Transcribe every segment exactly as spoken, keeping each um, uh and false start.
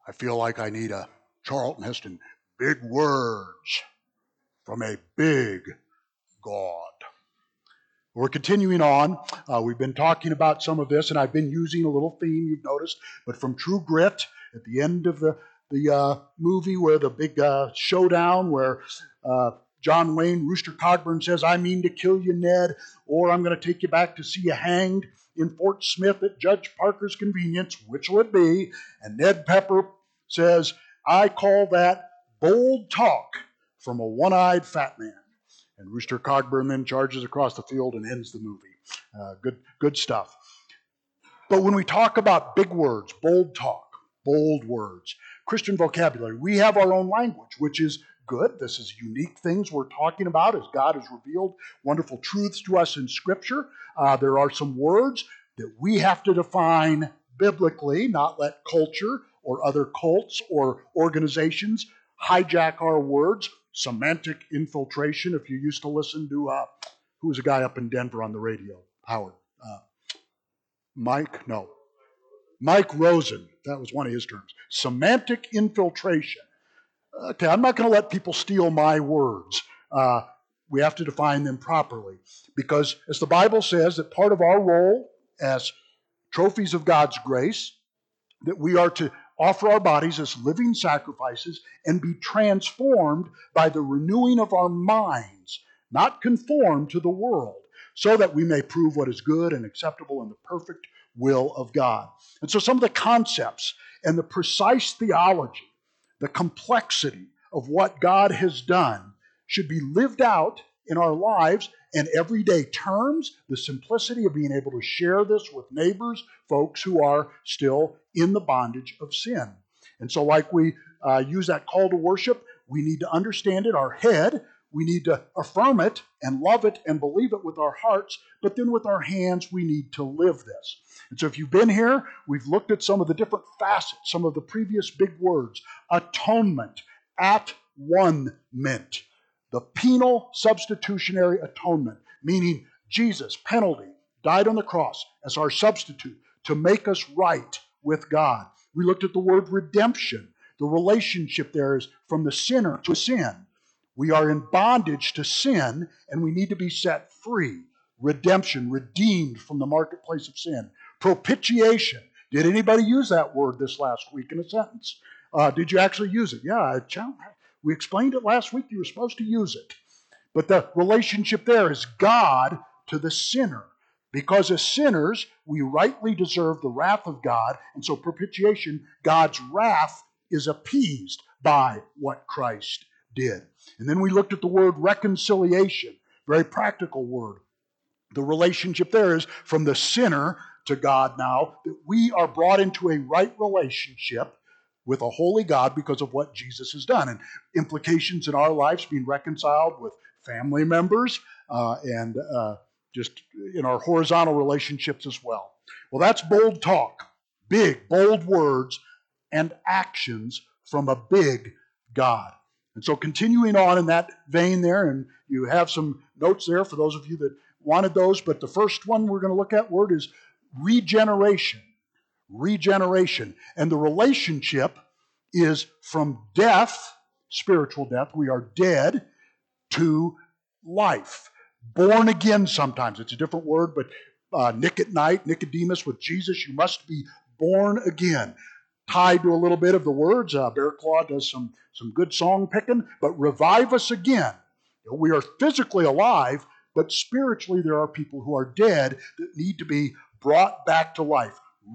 I feel like I need a Charlton Heston, big words from a big God. We're continuing on. Uh, we've been talking about some of this, and I've been using a little theme, you've noticed, but from True Grit, at the end of the, the uh, movie where the big uh, showdown, where uh, John Wayne, Rooster Cogburn says, I mean to kill you, Ned, or I'm going to take you back to see you hanged in Fort Smith at Judge Parker's convenience. Which will it be? And Ned Pepper says, I call that bold talk from a one-eyed fat man. And Rooster Cogburn then charges across the field and ends the movie. Uh, good, good stuff. But when we talk about big words, bold talk, bold words, Christian vocabulary, we have our own language, which is good. This is unique things we're talking about as God has revealed wonderful truths to us in Scripture. Uh, there are some words that we have to define biblically, not let culture or other cults or organizations hijack our words. Semantic infiltration, if you used to listen to, uh, who was a guy up in Denver on the radio? Howard. Uh, Mike? No. Mike Rosen. That was one of his terms. Semantic infiltration. Okay, I'm not going to let people steal my words. Uh, we have to define them properly. Because as the Bible says, that part of our role as trophies of God's grace, that we are to offer our bodies as living sacrifices and be transformed by the renewing of our minds, not conformed to the world, so that we may prove what is good and acceptable in the perfect will of God. And so some of the concepts and the precise theology, the complexity of what God has done should be lived out in our lives in everyday terms, the simplicity of being able to share this with neighbors, folks who are still in the bondage of sin. And so like we uh, use that call to worship, we need to understand it, our head, we need to affirm it and love it and believe it with our hearts, but then with our hands we need to live this. And so if you've been here, we've looked at some of the different facets, some of the previous big words: atonement, at-one-ment. The penal substitutionary atonement, meaning Jesus' penalty died on the cross as our substitute to make us right with God. We looked at the word redemption. The relationship there is from the sinner to sin. We are in bondage to sin, and we need to be set free. Redemption, redeemed from the marketplace of sin. Propitiation. Did anybody use that word this last week in a sentence? Uh, did you actually use it? Yeah, I challenge. We explained it last week. You were supposed to use it. But the relationship there is God to the sinner. Because as sinners, we rightly deserve the wrath of God. And so propitiation, God's wrath, is appeased by what Christ did. And then we looked at the word reconciliation. Very practical word. The relationship there is from the sinner to God now, that we are brought into a right relationship with a holy God because of what Jesus has done, and implications in our lives being reconciled with family members uh, and uh, just in our horizontal relationships as well. Well, that's bold talk, big, bold words and actions from a big God. And so continuing on in that vein there, and you have some notes there for those of you that wanted those, but the first one we're going to look at word is regeneration. Regeneration. And the relationship is from death, spiritual death, we are dead, to life. Born again sometimes. It's a different word, but uh, Nick at night, Nicodemus with Jesus, you must be born again. Tied to a little bit of the words, uh, Bear Claw does some, some good song picking, but revive us again. You know, we are physically alive, but spiritually there are people who are dead that need to be brought back to life.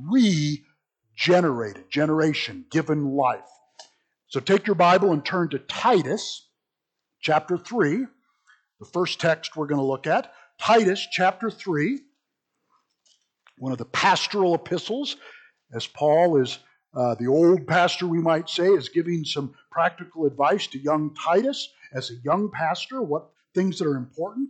Regenerated, generation, given life. So take your Bible and turn to Titus chapter three, the first text we're going to look at. Titus chapter three, one of the pastoral epistles, as Paul is uh, the old pastor, we might say, is giving some practical advice to young Titus as a young pastor, what things that are important.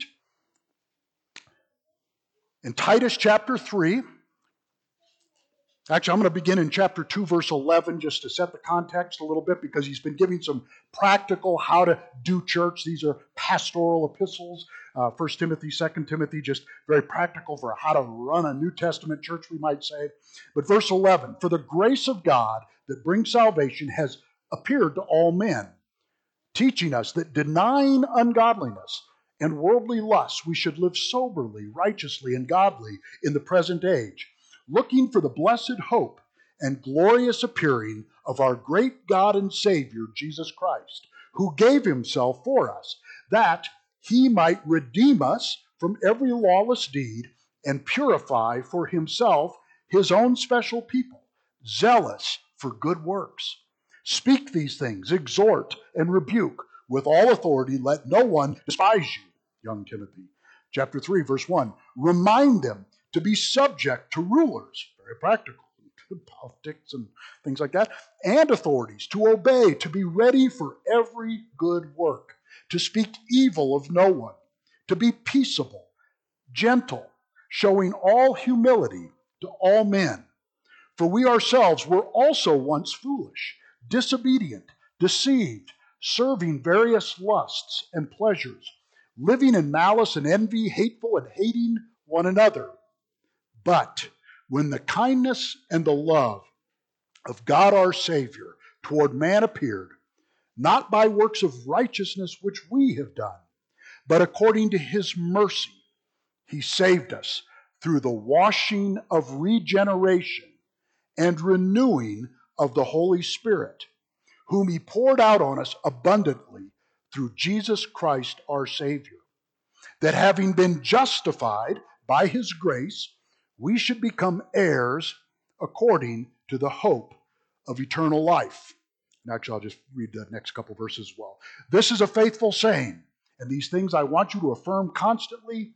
In Titus chapter three, actually, I'm going to begin in chapter two, verse eleven, just to set the context a little bit, because he's been giving some practical how to do church. These are pastoral epistles. uh, First Timothy, Second Timothy, just very practical for how to run a New Testament church, we might say. But verse eleven, for the grace of God that brings salvation has appeared to all men, teaching us that denying ungodliness and worldly lusts, we should live soberly, righteously, and godly in the present age, looking for the blessed hope and glorious appearing of our great God and Savior, Jesus Christ, who gave himself for us, that he might redeem us from every lawless deed and purify for himself his own special people, zealous for good works. Speak these things, exhort and rebuke with all authority. Let no one despise you, young Timothy. Chapter three, verse one, remind them to be subject to rulers, very practical, politics and things like that, and authorities, to obey, to be ready for every good work, to speak evil of no one, to be peaceable, gentle, showing all humility to all men. For we ourselves were also once foolish, disobedient, deceived, serving various lusts and pleasures, living in malice and envy, hateful and hating one another. But when the kindness and the love of God our Savior toward man appeared, not by works of righteousness which we have done, but according to his mercy, he saved us through the washing of regeneration and renewing of the Holy Spirit, whom he poured out on us abundantly through Jesus Christ our Savior, that having been justified by his grace, we should become heirs according to the hope of eternal life. And actually, I'll just read the next couple verses as well. This is a faithful saying, and these things I want you to affirm constantly,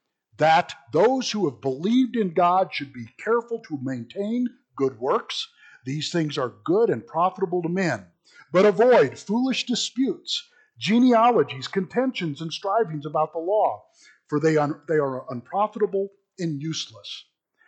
that those who have believed in God should be careful to maintain good works. These things are good and profitable to men. But avoid foolish disputes, genealogies, contentions, and strivings about the law, for they, un- they are unprofitable and useless.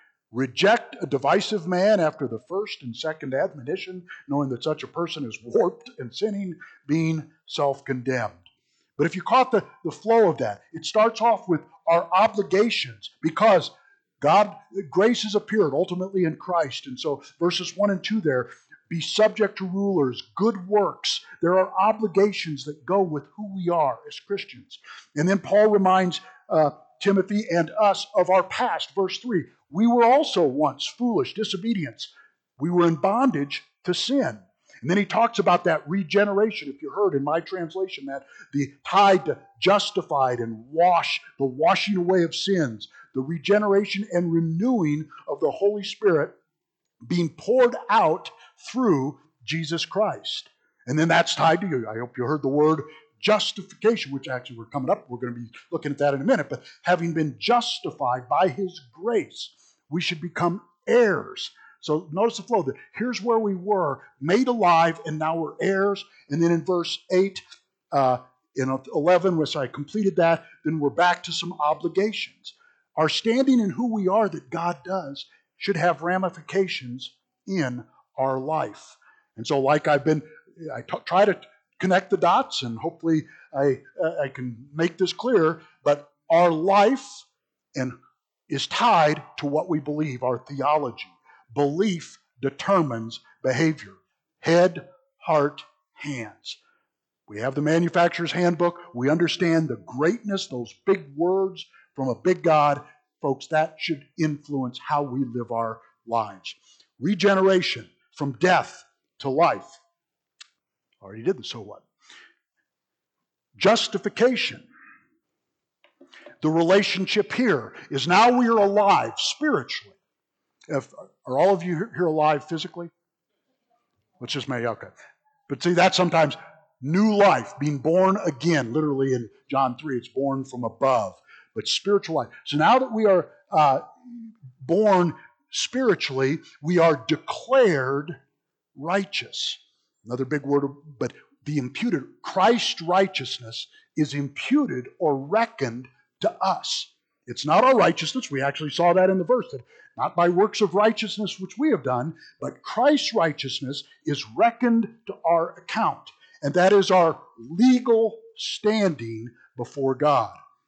Reject a divisive man after the first and second admonition, knowing that such a person is warped and sinning, being self-condemned. But if you caught the, the flow of that, it starts off with our obligations, because God, grace has appeared ultimately in Christ. And so verses one and two there, be subject to rulers, good works. There are obligations that go with who we are as Christians. And then Paul reminds uh, Timothy and us of our past. Verse three, we were also once foolish, disobedience. We were in bondage to sin. And then he talks about that regeneration, if you heard in my translation, that the tied to justified and wash, the washing away of sins, the regeneration and renewing of the Holy Spirit being poured out through Jesus Christ. And then that's tied to you. I hope you heard the word justification, which actually we're coming up, we're going to be looking at that in a minute, but having been justified by his grace, we should become heirs. So notice the flow. That here's where we were, made alive, and now we're heirs. And then in verse eight, uh, in eleven, which I completed that, then we're back to some obligations. Our standing in who we are that God does should have ramifications in our life. And so like I've been, I t- try to connect the dots, and hopefully I, I can make this clear, but our life and is tied to what we believe, our theology. Belief determines behavior. Head, heart, hands. We have the manufacturer's handbook. We understand the greatness, those big words from a big God. Folks, that should influence how we live our lives. Regeneration from death to life. Already did this, so what? Justification. The relationship here is now we are alive spiritually. If, are all of you here alive physically? Let's just make, okay. But see, that's sometimes new life, being born again. Literally in John three, it's born from above. But spiritual life. So now that we are uh, born spiritually, we are declared righteous. Another big word, but the imputed, Christ's righteousness is imputed or reckoned to us. It's not our righteousness. We actually saw that in the verse, that not by works of righteousness which we have done, but Christ's righteousness is reckoned to our account. And that is our legal standing before God.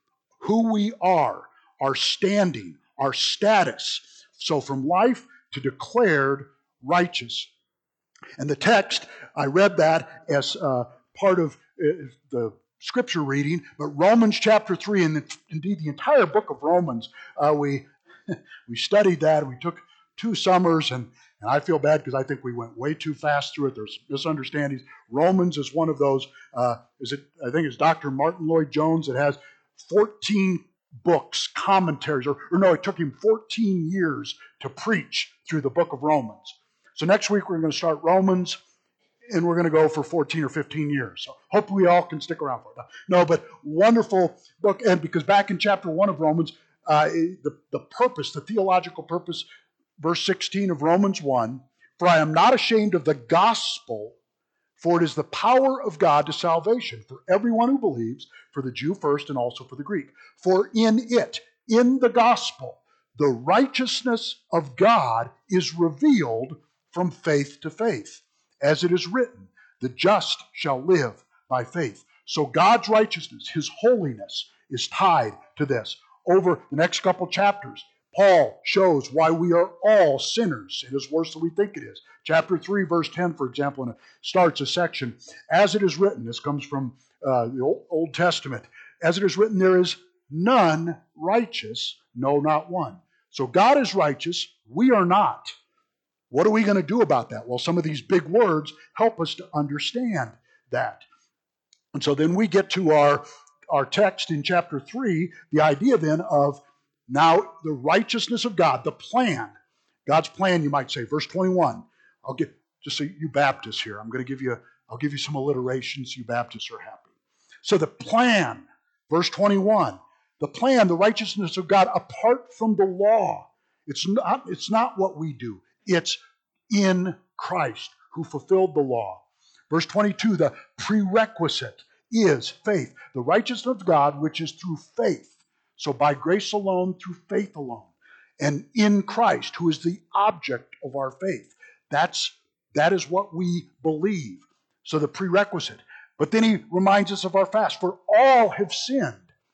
who we are, our standing, our status. So from life to declared righteous. And the text, I read that as uh, part of uh, the scripture reading, but Romans chapter three, and indeed the entire book of Romans, uh, we we studied that. We took two summers, and, and I feel bad because I think we went way too fast through it. There's misunderstandings. Romans is one of those, uh, is it? I think it's Doctor Martin Lloyd-Jones that has fourteen books, commentaries, or, or no, it took him fourteen years to preach through the book of Romans. So next week we're going to start Romans, and we're going to go for fourteen or fifteen years. So hopefully we all can stick around for it. No, but wonderful book, and because back in chapter one of Romans, uh, the, the purpose, the theological purpose, verse sixteen of Romans one, for I am not ashamed of the gospel, for it is the power of God to salvation for everyone who believes, for the Jew first and also for the Greek. For in it, in the gospel, the righteousness of God is revealed from faith to faith. As it is written, the just shall live by faith. So God's righteousness, His holiness, is tied to this. Over the next couple chapters, Paul shows why we are all sinners. It is worse than we think it is. Chapter three, verse ten, for example, and it starts a section. As it is written, this comes from uh, the Old, Old Testament. As it is written, there is none righteous, no, not one. So God is righteous, we are not. What are we going to do about that? Well, some of these big words help us to understand that. And so then we get to our, our text in chapter three, the idea then of now the righteousness of God, the plan. God's plan, you might say, verse twenty-one. I'll get, just so you Baptists here, I'm going to give you, I'll give you some alliterations, you Baptists are happy. So the plan, verse twenty-one, the plan, the righteousness of God apart from the law. It's not, it's not what we do. It's in Christ who fulfilled the law. Verse twenty-two, the prerequisite is faith. The righteousness of God, which is through faith. So by grace alone, through faith alone. And in Christ, who is the object of our faith. That's, that is what we believe. So the prerequisite. But then he reminds us of our fast. For all have sinned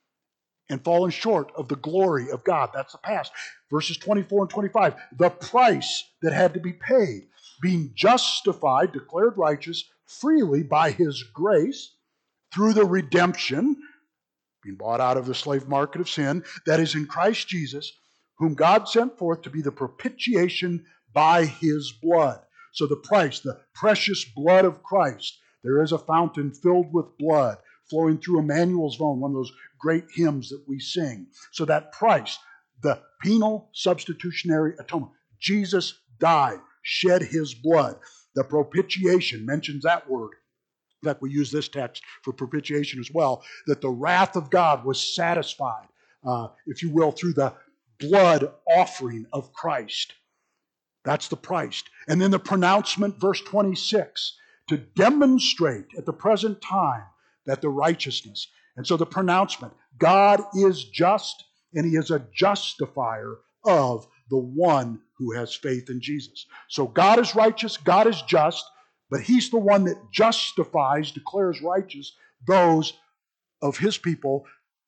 and fallen short of the glory of God. That's the past. Verses twenty-four and twenty-five. The price that had to be paid, being justified, declared righteous, freely by His grace, through the redemption, being bought out of the slave market of sin, that is in Christ Jesus, whom God sent forth to be the propitiation by His blood. So the price, the precious blood of Christ. There is a fountain filled with blood flowing through Emmanuel's vein, one of those great hymns that we sing. So that price, the penal substitutionary atonement. Jesus died, shed His blood. The propitiation mentions that word. In fact, we use this text for propitiation as well, that the wrath of God was satisfied, uh, if you will, through the blood offering of Christ. That's the price. And then the pronouncement, verse twenty-six, to demonstrate at the present time that the righteousness. And so the pronouncement, God is just, and He is a justifier of the one who has faith in Jesus. So God is righteous, God is just, but He's the one that justifies, declares righteous those of His people,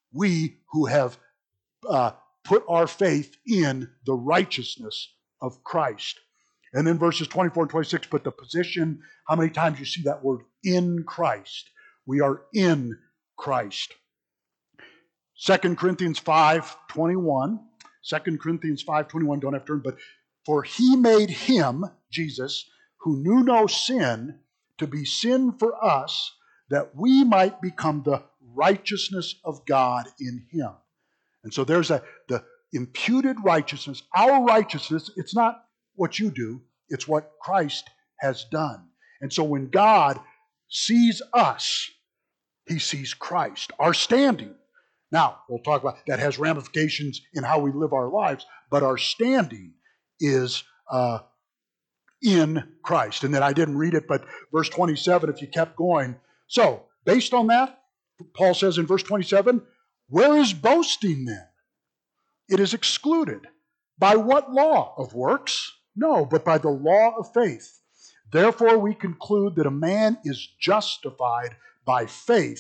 we who have uh, put our faith in the righteousness of Christ. And then verses twenty-four and twenty-six, but the position, how many times you see that word in Christ? We are in Christ. Second Corinthians five twenty-one. Second Corinthians five twenty-one, don't have to turn, but for He made Him, Jesus, who knew no sin, to be sin for us, that we might become the righteousness of God in Him. And so there's a the imputed righteousness. Our righteousness, it's not what you do, it's what Christ has done. And so when God sees us, He sees Christ, our standing. Now, we'll talk about that has ramifications in how we live our lives, but our standing is uh, in Christ. And then I didn't read it, but verse twenty-seven, if you kept going. So, based on that, Paul says in verse twenty-seven, where is boasting then? It is excluded. By what law? Of works? No, but by the law of faith. Therefore we conclude that a man is justified by faith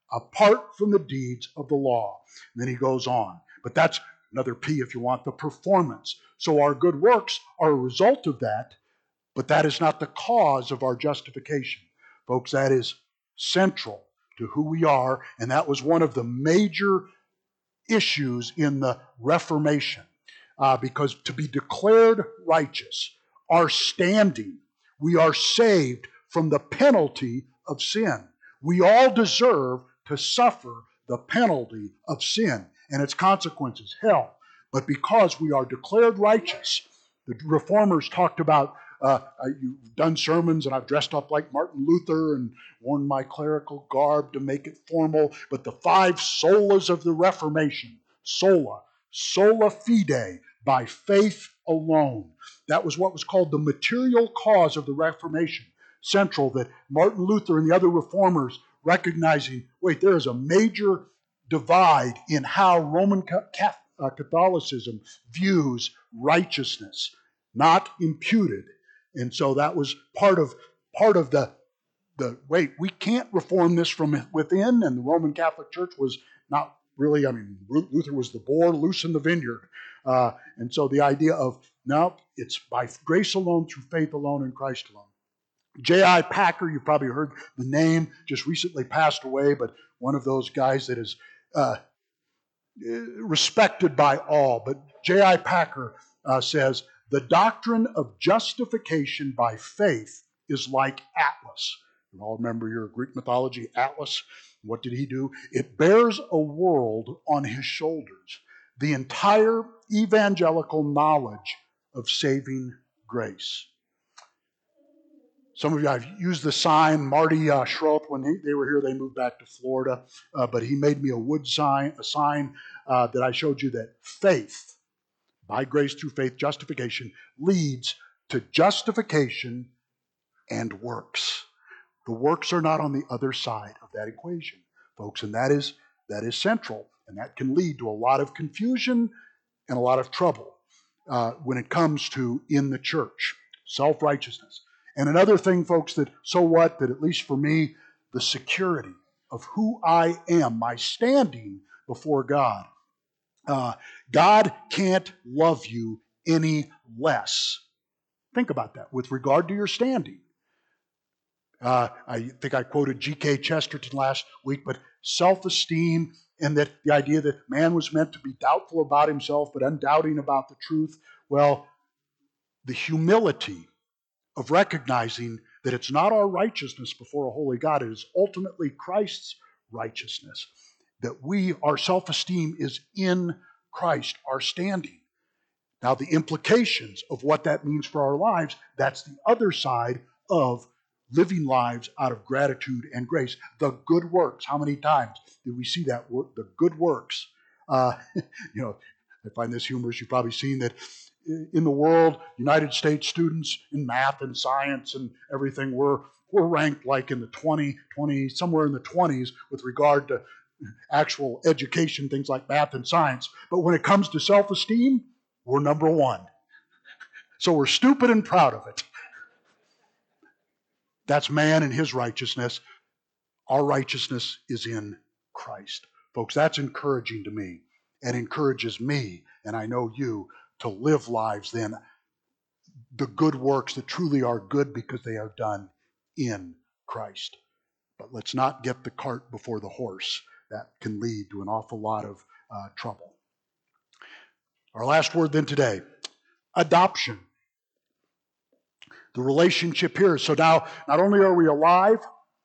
apart from the deeds of the law. And then he goes on. But that's another P, if you want, the performance. So our good works are a result of that, but that is not the cause of our justification. Folks, that is central to who we are, and that was one of the major issues in the Reformation. Uh, because to be declared righteous, our standing, we are saved from the penalty of sin. We all deserve to suffer the penalty of sin and its consequences, hell. But because we are declared righteous, the Reformers talked about, uh, you've done sermons and I've dressed up like Martin Luther and worn my clerical garb to make it formal, but the five solas of the Reformation, sola, sola fide, by faith alone. That was what was called the material cause of the Reformation. Central, that Martin Luther and the other reformers recognizing, wait, there is a major divide in how Roman Catholicism views righteousness, not imputed. And so that was part of part of the, the wait, we can't reform this from within, and the Roman Catholic Church was not really, I mean, Luther was the boar loose in the vineyard. Uh, and so the idea of, no, it's by grace alone, through faith alone, in Christ alone. J I Packer, you've probably heard the name, just recently passed away, but one of those guys that is uh, respected by all. But J I Packer uh, says, the doctrine of justification by faith is like Atlas. You all remember your Greek mythology, Atlas? What did he do? It bears a world on his shoulders, the entire evangelical knowledge of saving grace. Some of you, I've used the sign. Marty uh, Schroth, when he, they were here, they moved back to Florida, uh, but he made me a wood sign, a sign uh, that I showed you that faith, by grace through faith, justification, leads to justification and works. The works are not on the other side of that equation, folks, and that is that is central, and that can lead to a lot of confusion and a lot of trouble uh, when it comes to in the church, self-righteousness. And another thing, folks, that so what, that at least for me, the security of who I am, my standing before God. Uh, God can't love you any less. Think about that with regard to your standing. Uh, I think I quoted G K Chesterton last week, but self-esteem and that the idea that man was meant to be doubtful about himself but undoubting about the truth. Well, the humility of recognizing that it's not our righteousness before a holy God, it is ultimately Christ's righteousness. That we, our self-esteem is in Christ, our standing. Now, the implications of what that means for our lives, that's the other side of living lives out of gratitude and grace. The good works. How many times did we see that word? The good works. Uh, you know, I find this humorous. You've probably seen that in the world, United States students in math and science and everything, we're, we're ranked like in the twenty, twenty, somewhere in the twenties with regard to actual education, things like math and science. But when it comes to self-esteem, we're number one. So we're stupid and proud of it. That's man and his righteousness. Our righteousness is in Christ. Folks, that's encouraging to me and encourages me, and I know you, to live lives then, the good works that truly are good because they are done in Christ. But let's not get the cart before the horse. That can lead to an awful lot of uh, trouble. Our last word then today, adoption. The relationship here. So now, not only are we alive,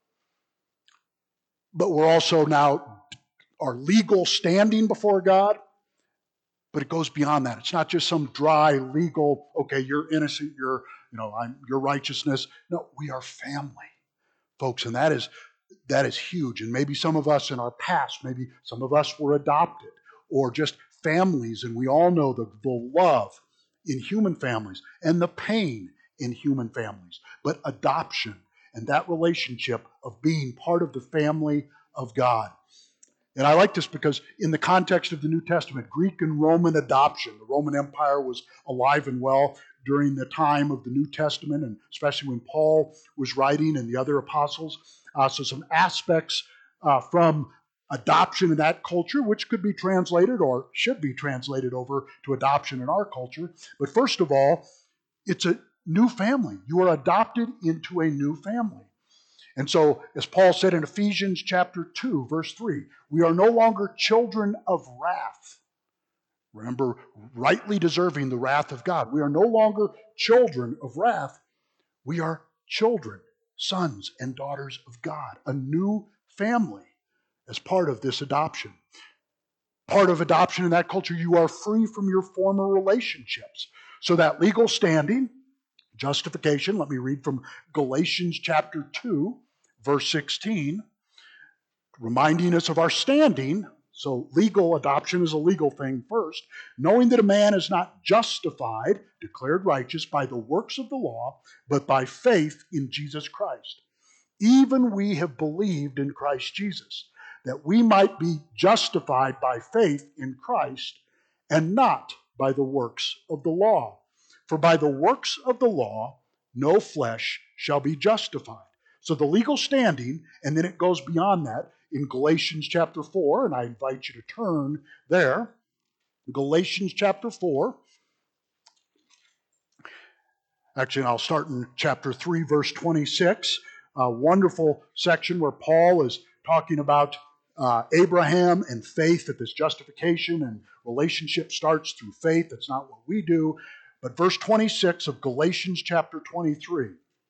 but we're also now our legal standing before God. But it goes beyond that. It's not just some dry legal, okay, you're innocent, you're, you know, I'm your righteousness. No, we are family, folks, and that is that is huge. And maybe some of us in our past, maybe some of us were adopted or just families, and we all know the, the love in human families and the pain in human families. But adoption and that relationship of being part of the family of God. And I like this because in the context of the New Testament, Greek and Roman adoption, the Roman Empire was alive and well during the time of the New Testament, and especially when Paul was writing and the other apostles. Uh, so some aspects uh, from adoption in that culture, which could be translated or should be translated over to adoption in our culture. But first of all, it's a new family. You are adopted into a new family. And so, as Paul said in Ephesians chapter two, verse three, we are no longer children of wrath. Remember, rightly deserving the wrath of God. We are no longer children of wrath. We are children, sons and daughters of God, a new family as part of this adoption. Part of adoption in that culture, you are free from your former relationships. So that legal standing, justification, let me read from Galatians chapter two, verse sixteen, reminding us of our standing. So legal adoption is a legal thing first. Knowing that a man is not justified, declared righteous by the works of the law, but by faith in Jesus Christ. Even we have believed in Christ Jesus, that we might be justified by faith in Christ and not by the works of the law. For by the works of the law, no flesh shall be justified. So the legal standing, and then it goes beyond that in Galatians chapter four, and I invite you to turn there. Galatians chapter four. Actually, I'll start in chapter three, verse twenty-six. A wonderful section where Paul is talking about uh, Abraham and faith, that this justification and relationship starts through faith. That's not what we do. But verse twenty-six of Galatians chapter twenty-three.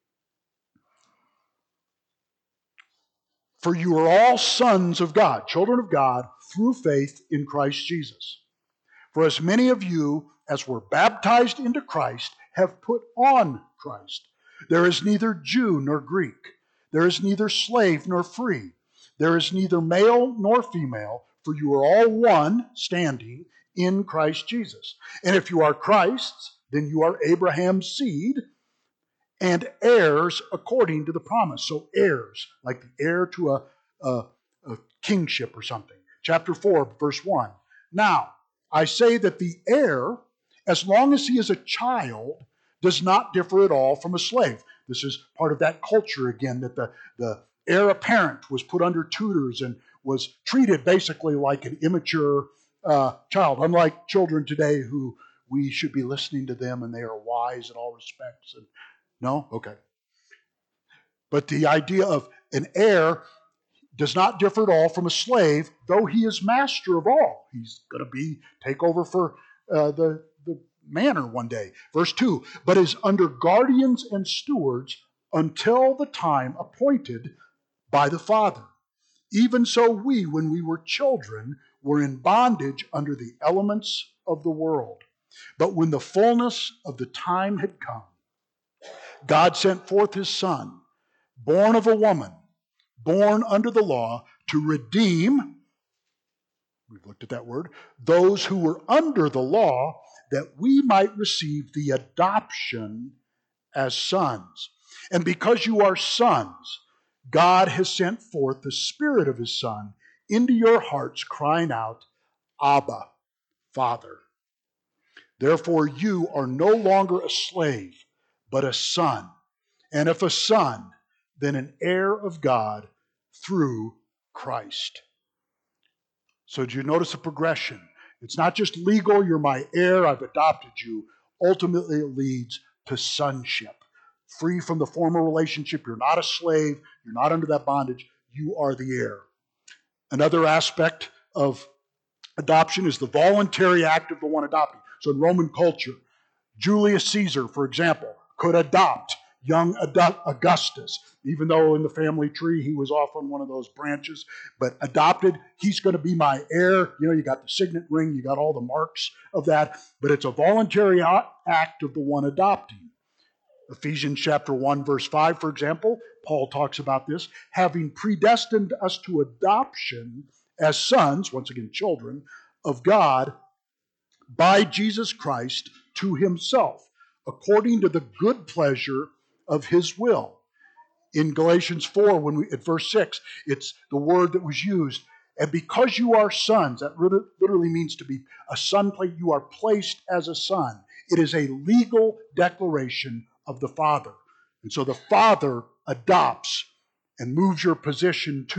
For you are all sons of God, children of God, through faith in Christ Jesus. For as many of you as were baptized into Christ have put on Christ. There is neither Jew nor Greek. There is neither slave nor free. There is neither male nor female, for you are all one, standing in Christ Jesus. And if you are Christ's, then you are Abraham's seed and heirs according to the promise. So heirs, like the heir to a, a, a kingship or something. Chapter four, verse one. Now, I say that the heir, as long as he is a child, does not differ at all from a slave. This is part of that culture again, that the, the heir apparent was put under tutors and was treated basically like an immature uh, child, unlike children today who we should be listening to them and they are wise in all respects. And no? Okay. But the idea of an heir does not differ at all from a slave, though he is master of all. He's going to be take over for uh, the, the manor one day. Verse two, but is under guardians and stewards until the time appointed by the Father. Even so we, when we were children, were in bondage under the elements of the world. But when the fullness of the time had come, God sent forth his Son, born of a woman, born under the law, to redeem, we've looked at that word, those who were under the law, that we might receive the adoption as sons. And because you are sons, God has sent forth the Spirit of his Son into your hearts, crying out, Abba, Father. Therefore you are no longer a slave, but a son. And if a son, then an heir of God through Christ. So do you notice the progression? It's not just legal, you're my heir, I've adopted you. Ultimately it leads to sonship. Free from the former relationship, you're not a slave, you're not under that bondage, you are the heir. Another aspect of adoption is the voluntary act of the one adopting. So in Roman culture, Julius Caesar, for example, could adopt young Augustus, even though in the family tree he was off on one of those branches, but adopted, he's going to be my heir. You know, you got the signet ring, you got all the marks of that, but it's a voluntary act of the one adopting. Ephesians chapter one, verse five, for example, Paul talks about this, having predestined us to adoption as sons, once again children, of God by Jesus Christ to himself, according to the good pleasure of his will. In Galatians four, when we at verse six, it's the word that was used. And because you are sons, that literally means to be a son, you are placed as a son. It is a legal declaration of the Father. And so the Father adopts and moves your position to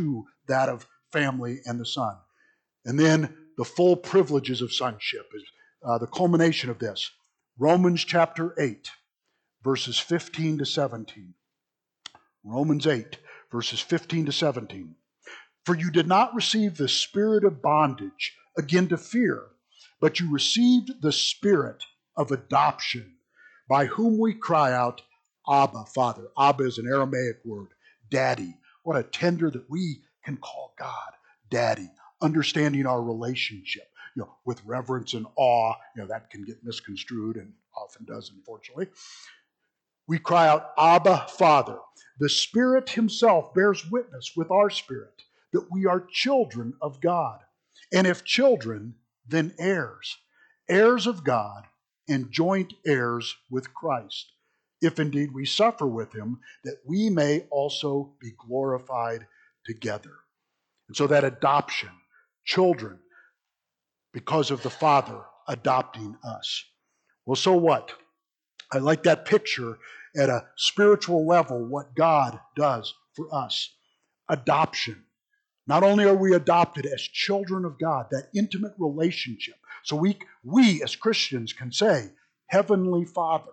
that of family and the Son. And then the full privileges of sonship is uh, the culmination of this. Romans chapter eight, verses fifteen to seventeen. Romans eight, verses fifteen to seventeen. For you did not receive the spirit of bondage again to fear, but you received the spirit of adoption, by whom we cry out, Abba, Father. Abba is an Aramaic word, daddy. What a tender that we can call God daddy, understanding our relationship, you know, with reverence and awe. You know, that can get misconstrued and often does, unfortunately. We cry out, Abba, Father. The Spirit himself bears witness with our spirit that we are children of God. And if children, then heirs, heirs of God and joint heirs with Christ, if indeed we suffer with him, that we may also be glorified together. And so that adoption, children, because of the Father adopting us. Well, so what? I like that picture at a spiritual level, what God does for us. Adoption. Not only are we adopted as children of God, that intimate relationship. So we, we as Christians can say, Heavenly Father,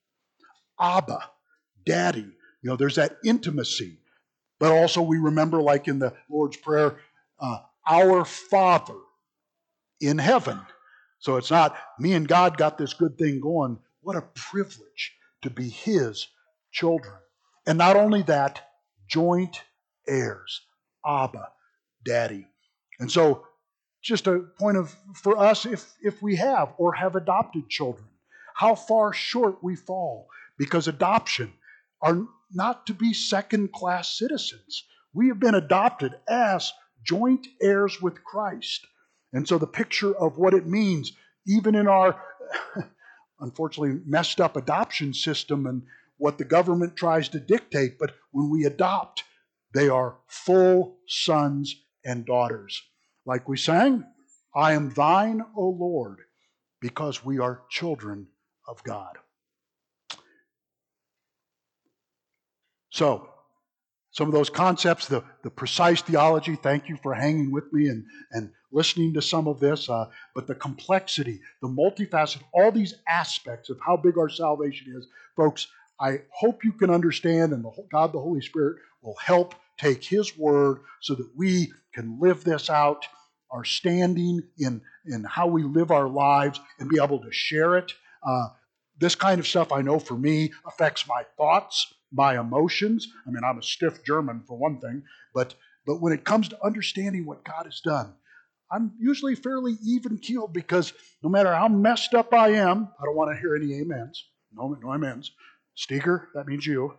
Abba, Daddy. You know, there's that intimacy. But also we remember, like in the Lord's Prayer, uh, our Father in heaven. So it's not me and God got this good thing going. What a privilege to be his children. And not only that, joint heirs. Abba, Daddy. And so just a point of, for us, if, if we have or have adopted children, how far short we fall. Because adoption are not to be second-class citizens. We have been adopted as joint heirs with Christ. And so the picture of what it means, even in our unfortunately messed up adoption system and what the government tries to dictate, but when we adopt, they are full sons and daughters. Like we sang, I am thine, O Lord, because we are children of God. So, some of those concepts, the, the precise theology, thank you for hanging with me and, and listening to some of this, uh, but the complexity, the multifaceted, all these aspects of how big our salvation is, folks, I hope you can understand, and the, God the Holy Spirit will help take his word so that we can live this out, our standing in, in how we live our lives, and be able to share it. Uh, this kind of stuff, I know for me, affects my thoughts, my emotions. I mean, I'm a stiff German for one thing, but but when it comes to understanding what God has done, I'm usually fairly even-keeled because no matter how messed up I am, I don't want to hear any amens. No, no amens. Steger, that means you.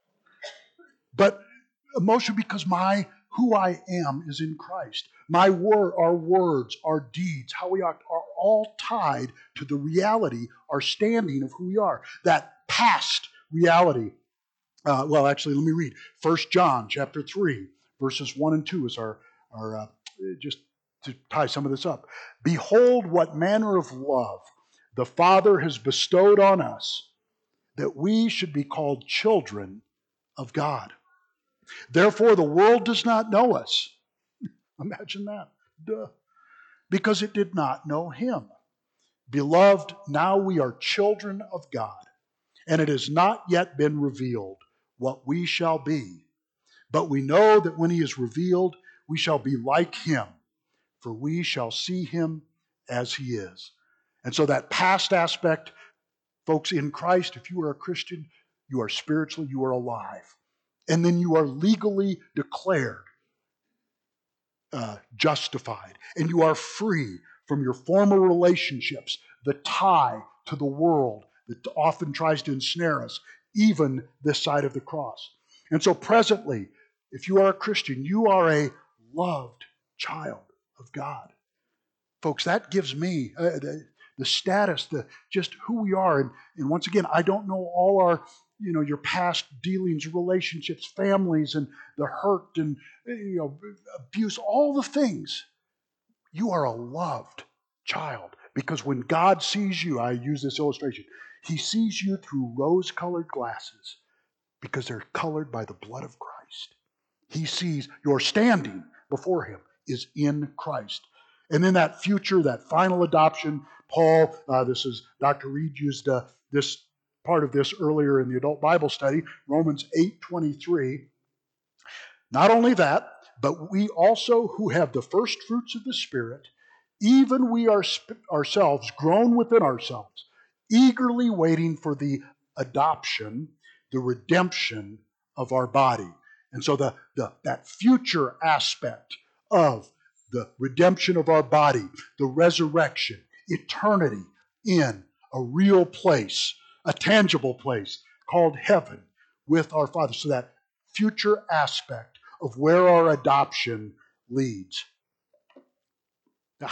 But emotion because my who I am is in Christ. My word, our words, our deeds, how we act are all tied to the reality, our standing of who we are. That past reality. Uh, well, actually, let me read. First John chapter three, verses one and two is our, our uh, just to tie some of this up. Behold what manner of love the Father has bestowed on us, that we should be called children of God. Therefore, the world does not know us. Imagine that. Duh. Because it did not know him. Beloved, now we are children of God, and it has not yet been revealed what we shall be. But we know that when he is revealed, we shall be like him, for we shall see him as he is. And so that past aspect, folks, in Christ, if you are a Christian, you are spiritually, you are alive. And then you are legally declared uh, justified. And you are free from your former relationships, the tie to the world that often tries to ensnare us, even this side of the cross. And so presently, if you are a Christian, you are a loved child of God. Folks, that gives me uh, the, the status, the just who we are. And, and once again, I don't know all our, you know, your past dealings, relationships, families, and the hurt and, you know, abuse, all the things. You are a loved child. Because when God sees you, I use this illustration, he sees you through rose-colored glasses because they're colored by the blood of Christ. He sees your standing, before him is in Christ. And then that future, that final adoption, Paul, uh, this is, Doctor Reed used uh, this part of this earlier in the adult Bible study, Romans eight twenty-three. Not only that, but we also who have the first fruits of the Spirit, even we are ourselves grown within ourselves, eagerly waiting for the adoption, the redemption of our body. And so the, the that future aspect of the redemption of our body, the resurrection, eternity in a real place, a tangible place called heaven with our Father. So that future aspect of where our adoption leads. Now,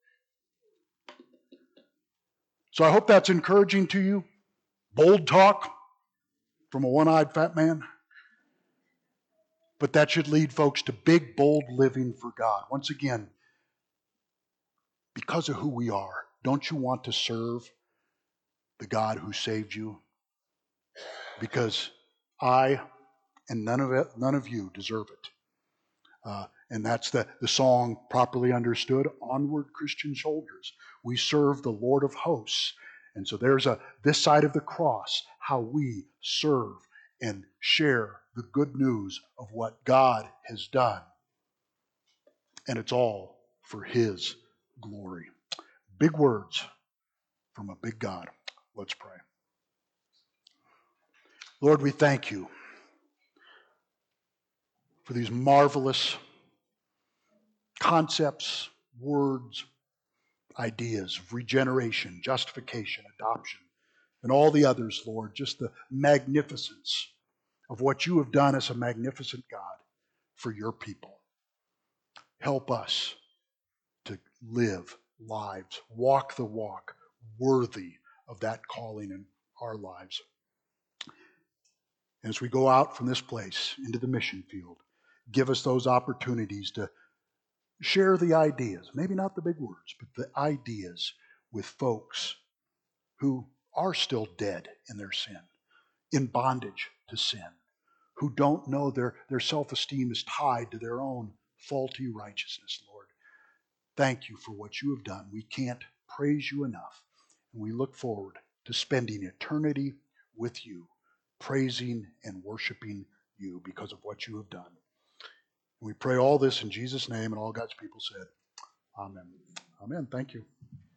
so I hope that's encouraging to you. Bold talk from a one-eyed fat man. But that should lead folks to big, bold living for God. Once again, because of who we are, don't you want to serve the God who saved you? Because I and none of it, none of you deserve it. Uh, and that's the, the song properly understood, Onward Christian Soldiers. We serve the Lord of hosts. And so there's a this side of the cross, how we serve and share the good news of what God has done. And it's all for his glory. Big words from a big God. Let's pray. Lord, we thank you for these marvelous concepts, words, ideas of regeneration, justification, adoption, and all the others, Lord. Just the magnificence of what you have done as a magnificent God for your people. Help us to live lives, walk the walk worthy of that calling in our lives. As we go out from this place into the mission field, give us those opportunities to share the ideas, maybe not the big words, but the ideas with folks who are still dead in their sin, in bondage to sin, who don't know their, their self-esteem is tied to their own faulty righteousness, Lord. Thank you for what you have done. We can't praise you enough. And we look forward to spending eternity with you, praising and worshiping you because of what you have done. We pray all this in Jesus' name, and all God's people said, Amen. Amen. Thank you.